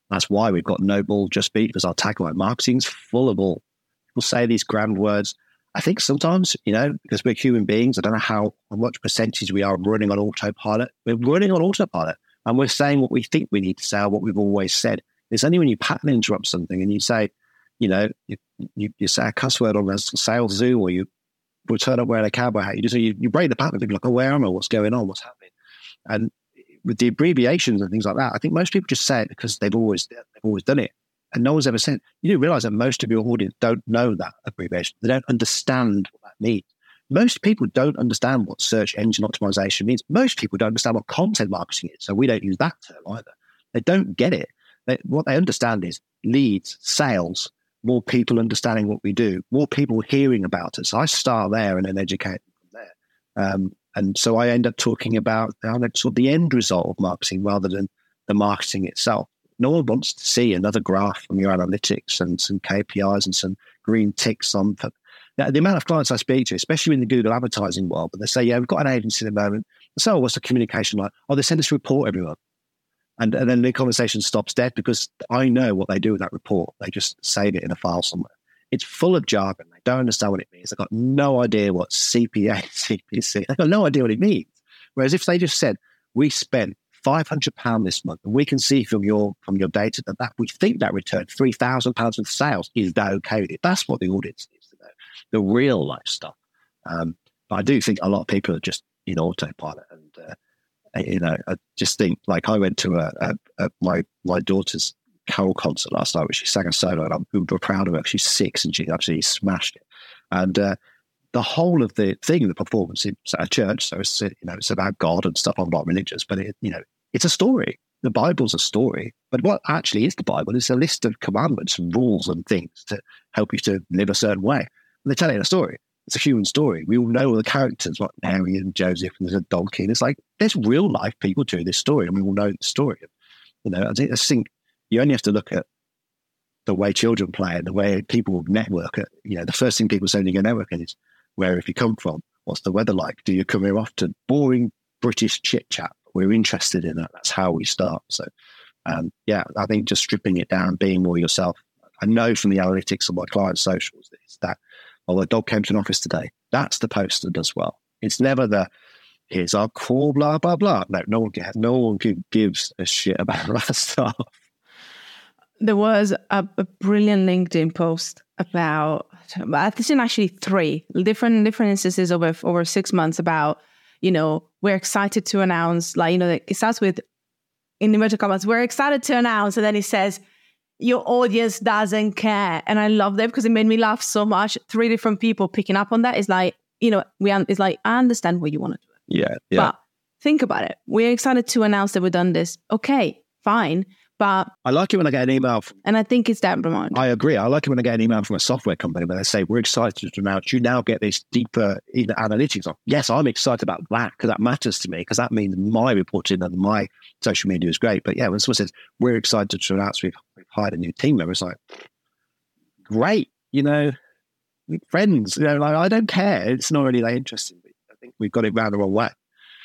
That's why we've got no ball, just beat, because our tagline, marketing's full of ball. People say these grand words. I think sometimes, you know, because we're human beings, I don't know how, how much percentage we are running on autopilot. We're running on autopilot and we're saying what we think we need to say or what we've always said. It's only when you pattern interrupt something and you say, you know, you, you, you say a cuss word on a sales Zoom, or you will turn up wearing a cowboy hat. You just you, you break the pattern and be like, oh, where am I? What's going on? What's happening? And with the abbreviations and things like that, I think most people just say it because they've always they've always done it, and no one's ever said. You do realize that most of your audience don't know that abbreviation. They don't understand what that means. Most people don't understand what search engine optimization means. Most people don't understand what content marketing is, so we don't use that term either. They don't get it. They, what they understand is leads, sales, more people understanding what we do, more people hearing about us. So I start there and then educate them from there. Um, and so I end up talking about uh, sort of the end result of marketing rather than the marketing itself. No one wants to see another graph from your analytics and some K P Is and some green ticks on. Now, the amount of clients I speak to, especially in the Google advertising world, but they say, yeah, we've got an agency at the moment. So what's the communication like? Oh, they send us a report every month. And, and then the conversation stops dead because I know what they do with that report. They just save it in a file somewhere. It's full of jargon. They don't understand what it means. They've got no idea what C P A, C P C, they've got no idea what it means. Whereas if they just said, we spent five hundred pounds this month, and we can see from your from your data that, that we think that returned three thousand pounds of sales, is that okay with it? That's what the audience needs to know, the real life stuff. Um, but I do think a lot of people are just in autopilot. And, uh, you know, I just think, like I went to a, a, a my my daughter's carol concert last night, which she sang a solo, and I'm uber proud of her. She's six and she absolutely smashed it. And uh, the whole of the thing, the performance, it's at a church, so it's, you know, it's about God and stuff. I'm not religious, but it, you know, it's a story. The Bible's a story, but what actually is the Bible is a list of commandments and rules and things to help you to live a certain way. And they tell it in a story. It's a human story. We all know all the characters, like Mary and Joseph, and there's a donkey. And it's like, there's real life people to this story, and we all know the story. You know, I think, I think you only have to look at the way children play and the way people network. You know, the first thing people say when you go networking is, where have you come from? What's the weather like? Do you come here often? Boring British chit chat. We're interested in that. That's how we start. So, um, yeah, I think just stripping it down, being more yourself. I know from the analytics of my client socials that it's that, oh, the dog came to an office today. That's the post that does well. It's never the, here's our core, blah, blah, blah. No, no one, no one gives a shit about that stuff. There was a, a brilliant LinkedIn post about, I think actually three different different instances over over six months about, you know, we're excited to announce, like, you know, it starts with, in inverted commas, we're excited to announce, and then it says, your audience doesn't care. And I love that because it made me laugh so much. Three different people picking up on that is like, you know, we it's like, I understand what you want to do. Yeah, yeah. But think about it. We're excited to announce that we've done this. Okay, fine. But I like it when I get an email from, and I think it's that reminder. I agree. I like it when I get an email from a software company where they say, we're excited to announce you now get this deeper analytics on. Yes, I'm excited about that because that matters to me, because that means my reporting and my social media is great. But yeah, when someone says, we're excited to announce we've, we've hired a new team member, it's like, great, you know, friends, you know, like, I don't care. It's not really that interesting. But I think we've got it round the wrong way.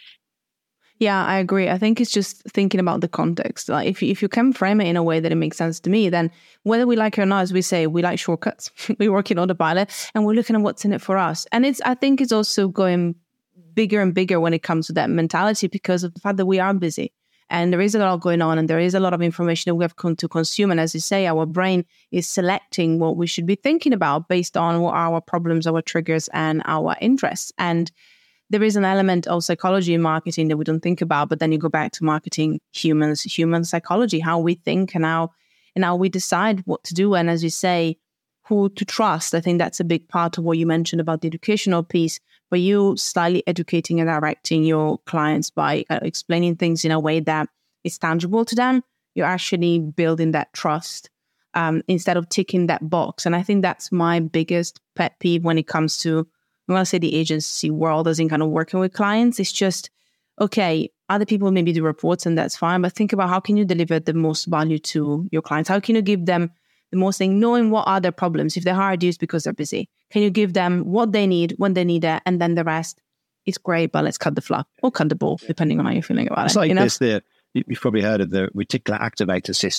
Yeah, I agree. I think it's just thinking about the context. Like if you, if you can frame it in a way that it makes sense to me, then whether we like it or not, as we say, we like shortcuts. We work in autopilot and we're looking at what's in it for us. And it's, I think it's also going bigger and bigger when it comes to that mentality because of the fact that we are busy and there is a lot going on and there is a lot of information that we have come to consume. And as you say, our brain is selecting what we should be thinking about based on what our problems, our triggers, and our interests. And there is an element of psychology in marketing that we don't think about, but then you go back to marketing humans, human psychology, how we think and how and how we decide what to do. And as you say, who to trust. I think that's a big part of what you mentioned about the educational piece, but you slightly educating and directing your clients by uh, explaining things in a way that is tangible to them. You're actually building that trust um, instead of ticking that box. And I think that's my biggest pet peeve when it comes to, I'm going to say the agency world as in kind of working with clients. It's just, okay, other people maybe do reports and that's fine, but think about how can you deliver the most value to your clients? How can you give them the most thing, knowing what are their problems? If they hired you, it's because they're busy. Can you give them what they need, when they need it, and then the rest is great, but let's cut the fluff or cut the ball, depending on how you're feeling about it's it. Like you know? this, the, you've probably heard of the reticular activator system.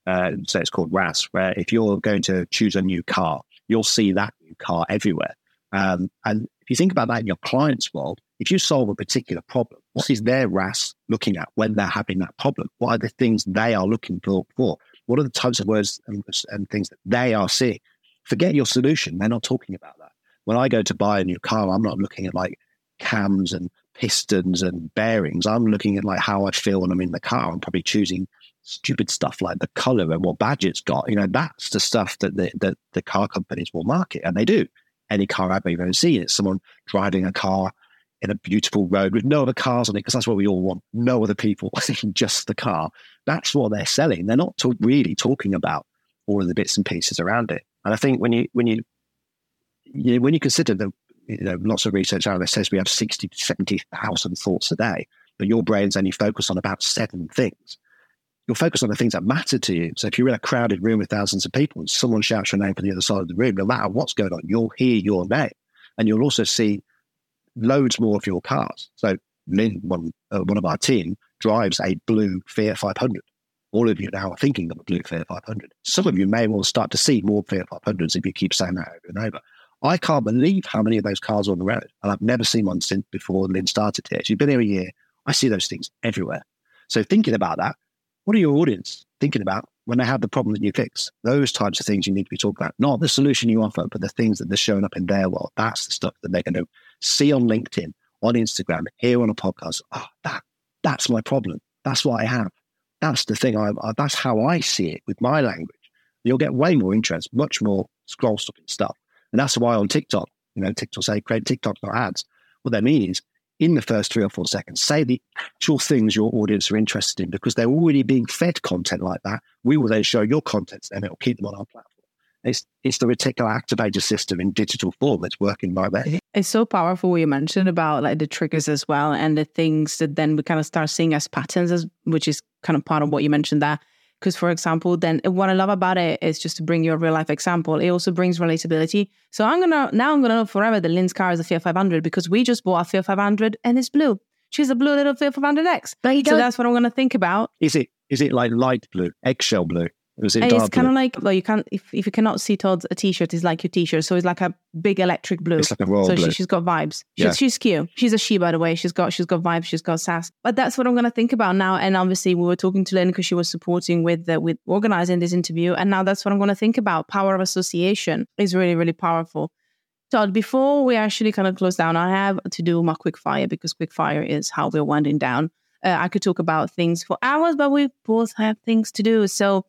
uh, so it's called R A S, where if you're going to choose a new car, you'll see that new car everywhere. Um, and if you think about that in your client's world, if you solve a particular problem, what is their R A S looking at when they're having that problem? What are the things they are looking for? for? What are the types of words and, and things that they are seeing? Forget your solution. They're not talking about that. When I go to buy a new car, I'm not looking at like cams and pistons and bearings. I'm looking at like how I feel when I'm in the car. I'm probably choosing stupid stuff like the color and what badge it's got. You know, that's the stuff that the, the, the car companies will market, and they do. Any car ad you've ever seen, it's someone driving a car in a beautiful road with no other cars on it, because that's what we all want. No other people, just the car. That's what they're selling. They're not to- really talking about all of the bits and pieces around it. And I think when you when you, you when you consider the, you know, lots of research out there says we have sixty to seventy thousand thoughts a day, but your brain's only focused on about seven things. You'll focus on the things that matter to you. So if you're in a crowded room with thousands of people and someone shouts your name from the other side of the room, no matter what's going on, you'll hear your name, and you'll also see loads more of your cars. So Lynn, one, uh, one of our team, drives a blue Fiat five hundred. All of you now are thinking of a blue Fiat five hundred. Some of you may well start to see more Fiat five hundreds if you keep saying that over and over. I can't believe how many of those cars are on the road, and I've never seen one since before Lynn started here. She's been here a year. I see those things everywhere. So thinking about that, what are your audience thinking about when they have the problem that you fix? Those types of things you need to be talking about, not the solution you offer, but the things that they're showing up in their world. That's the stuff that they're going to see on LinkedIn, on Instagram, hear on a podcast. Oh, that that's my problem. That's what I have. That's the thing. I, I that's how I see it with my language. You'll get way more interest, much more scroll stopping stuff, and that's why on TikTok, you know, TikTok say create TikTok, not ads. What they mean is, in the first three or four seconds, say the actual things your audience are interested in, because they're already being fed content like that. We will then show your content, and it'll keep them on our platform. It's it's the reticular activator system in digital form that's working right there. It's so powerful what you mentioned about like the triggers as well, and the things that then we kind of start seeing as patterns, as which is kind of part of what you mentioned there. Because, for example, then what I love about it is, just to bring you a real life example, it also brings relatability. So I'm gonna now I'm gonna know forever that Lynn's car is a Fiat five hundred, because we just bought a Fiat five hundred and it's blue. She's a blue little Fiat five hundred X. So that's what I'm gonna think about. Is it is it like light blue, eggshell blue? Or is it and dark it's kind blue? of like, well, you can't if, if you cannot see Todd's a t-shirt, it's like your t-shirt. So it's like a big electric blue. It's like a royal so blue. She, she's got vibes. She's, Yeah. she's cute. She's a she, by the way. She's got she's got vibes. She's got sass. But that's what I'm gonna think about now. And obviously, we were talking to Lynn because she was supporting with uh, with organizing this interview. And now that's what I'm gonna think about. Power of association is really really powerful. Todd, before we actually kind of close down, I have to do my quick fire, because quick fire is how we're winding down. Uh, I could talk about things for hours, but we both have things to do. So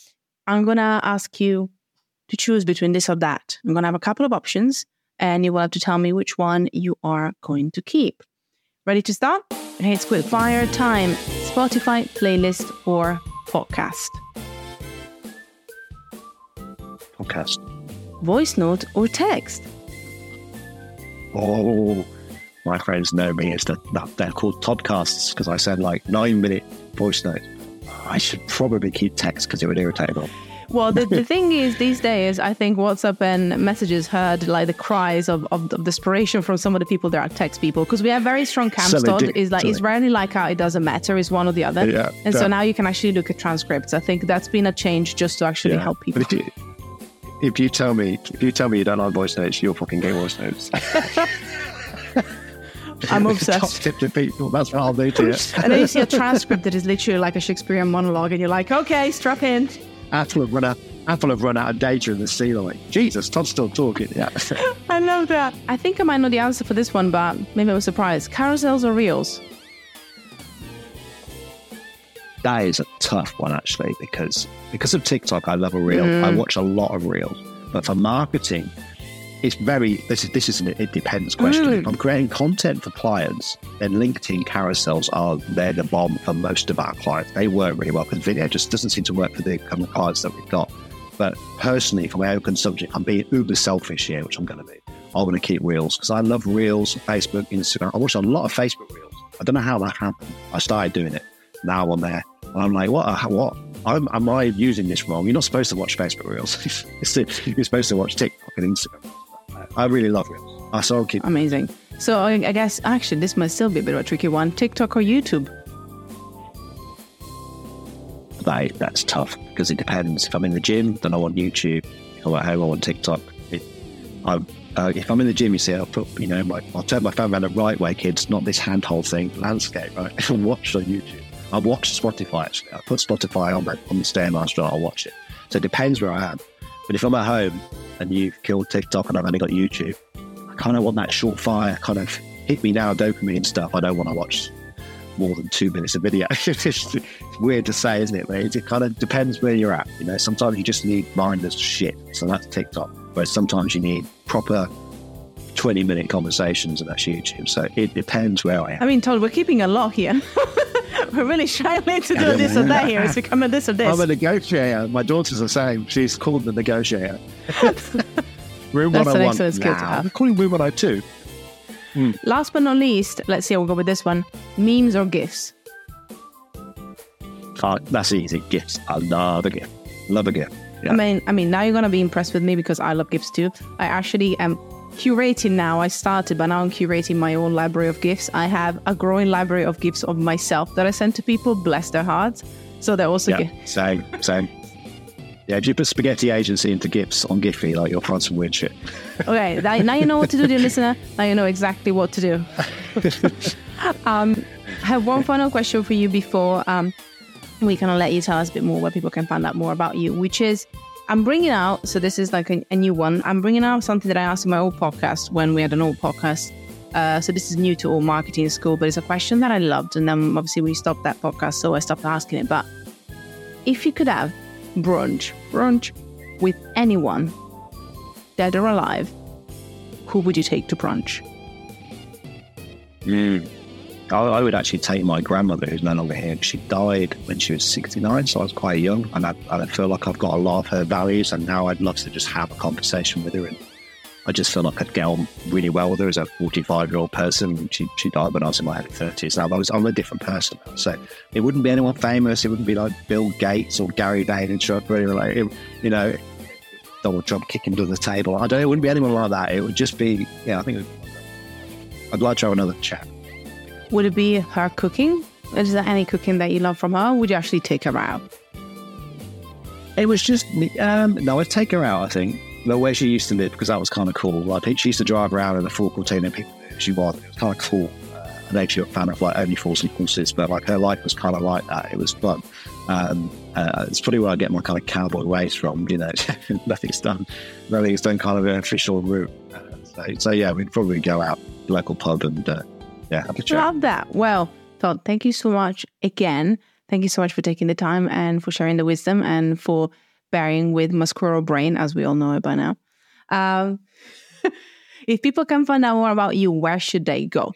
I'm going to ask you to choose between this or that. I'm going to have a couple of options, and you will have to tell me which one you are going to keep. Ready to start? Hey, it's quick fire time. Spotify, playlist, or podcast? Podcast. Voice note or text? Oh, my friends know me as the, that they're called Toddcasts, because I send like nine minute voice notes. I should probably keep text because it would irritate them. Well, the, the thing is, these days, I think WhatsApp and messages heard like the cries of, of, of desperation from some of the people that are text people, because we have very strong camps. So they Todd do, is like, so it's they- rarely like how it doesn't matter, it's one or the other. Yeah, and so yeah. now you can actually look at transcripts. I think that's been a change just to actually Yeah. help people. But if you, if you tell me, if you tell me you don't like voice notes, you'll fucking get voice notes. I'm Top obsessed. tip to people. That's what I'll do to you. And then you see a transcript that is literally like a Shakespearean monologue, and you're like, okay, strap in. Apple have run out. Apple have run out of data in the sea. Like, Jesus, Todd's still talking. Yeah. I love that. I think I might know the answer for this one, but maybe I was surprised. Carousels or reels? That is a tough one, actually, because because of TikTok, I love a reel. Mm. I watch a lot of reels. But for marketing, it's very, this is this is an it depends question. Mm. If I'm creating content for clients, then LinkedIn carousels are, they're the bomb for most of our clients. They work really well, because video just doesn't seem to work for the kind of clients that we've got. But personally, for my own consumption, I'm being uber selfish here, which I'm going to be. I'm going to keep reels, because I love reels, Facebook, Instagram. I watch a lot of Facebook reels. I don't know how that happened. I started doing it. Now I'm there. And I'm like, what? What? I'm, am I using this wrong? You're not supposed to watch Facebook reels. It's- You're supposed to watch TikTok and Instagram. I really love reels. I so I'll keep. Amazing. So I, I guess, actually, this might still be a bit of a tricky one. TikTok or YouTube? that that's tough because it depends. If I'm in the gym, then I'm on YouTube. If I'm at home, I'm on TikTok. It, I, uh, if I'm in the gym, you see, I'll put, you know, my, I'll turn my phone around the right way, kids, not this handhold thing, landscape, right? I'll watch on YouTube. I'll watch Spotify, actually. I'll put Spotify on, my, on the Stairmaster, I'll watch it. So it depends where I am. But if I'm at home and you've killed TikTok and I've only got YouTube, I kind of want that short fire, kind of hit me now, dopamine stuff. I don't want to watch more than two minutes of video. It's weird to say, isn't it? But it, it kind of depends where you're at. You know, sometimes you just need mindless shit. So that's TikTok. Whereas sometimes you need proper twenty minute conversations and that's YouTube. So it depends where I am. I mean, Todd, we're keeping a lot here. We're really struggling to do this or that here. It's becoming this or this. I'm a negotiator. My daughter's the same. She's called the negotiator. Room That's one oh one. an excellent skill to Nah, have. I'm calling room one oh two. Mm. Last but not least, let's see how we'll go with this one. Memes or GIFs? Oh, that's easy. Gifts. I love a gift. Love a gift. Yeah. I mean, I mean, now you're going to be impressed with me because I love GIFs too. I actually am curating now. I started, but now I'm curating my own library of GIFs. I have a growing library of GIFs of myself that I send to people, bless their hearts. So they're also... Yeah, GIFs. same, same. Yeah, if you put Spaghetti Agency into GIFs on Giphy, like you'll find some weird shit. Okay, now, now you know what to do, dear listener. Now you know exactly what to do. um, I have one final question for you before um, we kind of let you tell us a bit more where people can find out more about you, which is, I'm bringing out, so this is like a, a new one, I'm bringing out something that I asked in my old podcast when we had an old podcast. Uh, so this is new to All Marketing School, but it's a question that I loved. And then obviously we stopped that podcast, so I stopped asking it. But if you could have brunch, brunch with anyone, dead or alive, who would you take to brunch? Mm. I, I would actually take my grandmother, who's no longer here. She died when she was sixty-nine, so I was quite young, and I, I feel like I've got a lot of her values, and now I'd love to just have a conversation with her. And I just feel like I'd get on really well with her as a forty-five-year-old person. She she died when I was in my early thirties. Now I was, I'm a different person now. So it wouldn't be anyone famous. It wouldn't be like Bill Gates or Gary Vaynerchuk or anyone like, you know, Donald Trump kicking to the table. I don't. It wouldn't be anyone like that. It would just be, yeah. I think it would, I'd like to have another chat. Would it be her cooking? Is there any cooking that you love from her? Or would you actually take her out? It was just um, no. I'd take her out. I think. The way she used to live, because that was kind of cool. Like, she used to drive around in a Ford Cortina, and people knew who she was. It was kind of cool. Uh, I know she was a fan of like Only Fools and Horses, but like her life was kind of like that. It was fun. Um, uh, it's probably where I get my kind of cowboy ways from. You know, nothing's done, nothing's done kind of an official route. Uh, so, so yeah, we'd probably go out local pub and uh, yeah, have a chat. Love that. Well, Todd, thank you so much again. Thank you so much for taking the time and for sharing the wisdom and for bearing with my squirrel brain, as we all know it by now. Um, if people can find out more about you, where should they go?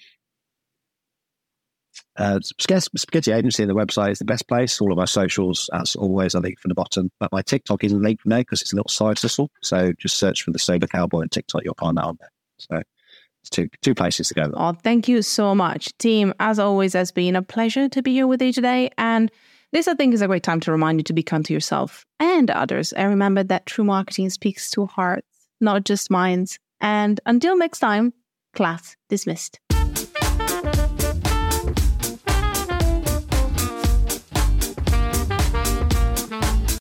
Uh, Spaghetti Agency, the website is the best place. All of our socials, as always, are linked from the bottom. But my TikTok isn't linked from there because it's a little side hustle. So just search for the Sober Cowboy on TikTok. You'll find that on there. So it's two two places to go. Oh, thank you so much, team. As always, it's been a pleasure to be here with you today. And this, I think, is a great time to remind you to be kind to yourself and others. And remember that true marketing speaks to hearts, not just minds. And until next time, class dismissed.